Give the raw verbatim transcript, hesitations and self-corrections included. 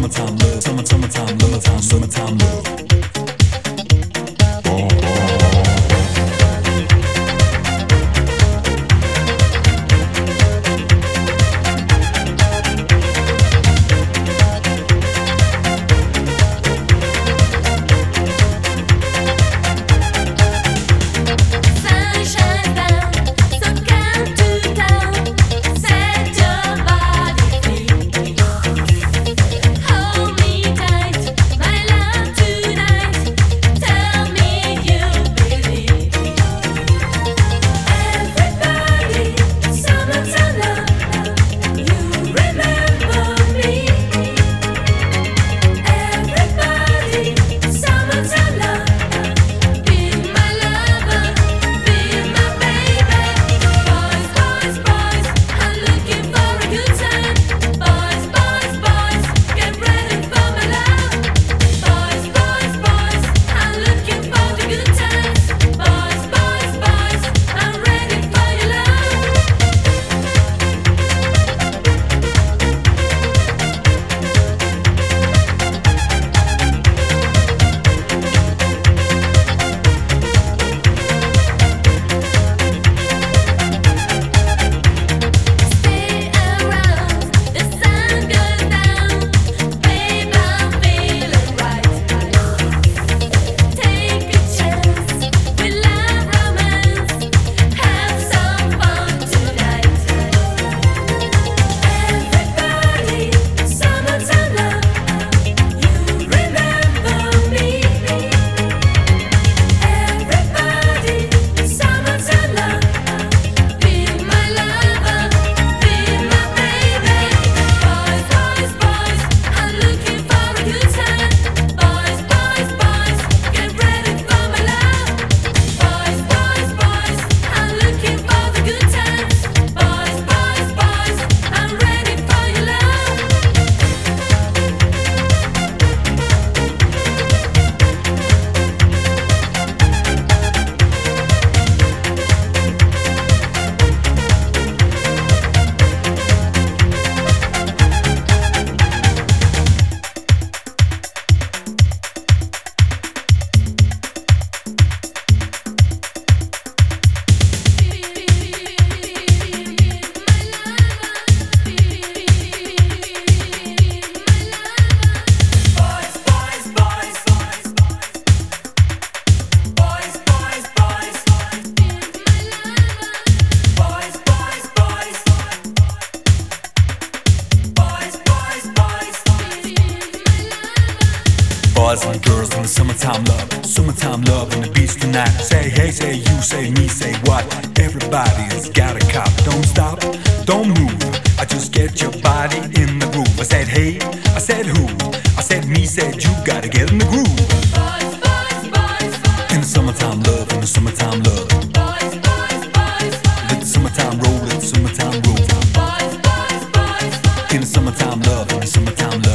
summertime love, summer, summertime love, summertime, summertime love. Boys and girls in the summertime love, summertime love and the beach tonight. Say hey, say you, say me, say what? Everybody's got a cop. Don't stop, don't move. I just get your body in the groove. I said hey, I said who? I said me, said you. Gotta get in the groove. Boys, boys, boys, boys. In the summertime love, in the summertime love. Boys, boys, boys, boys. Let the summertime roll, let the summertime roll. Boys, boys, boys, boys. In the summertime love, in the summertime love.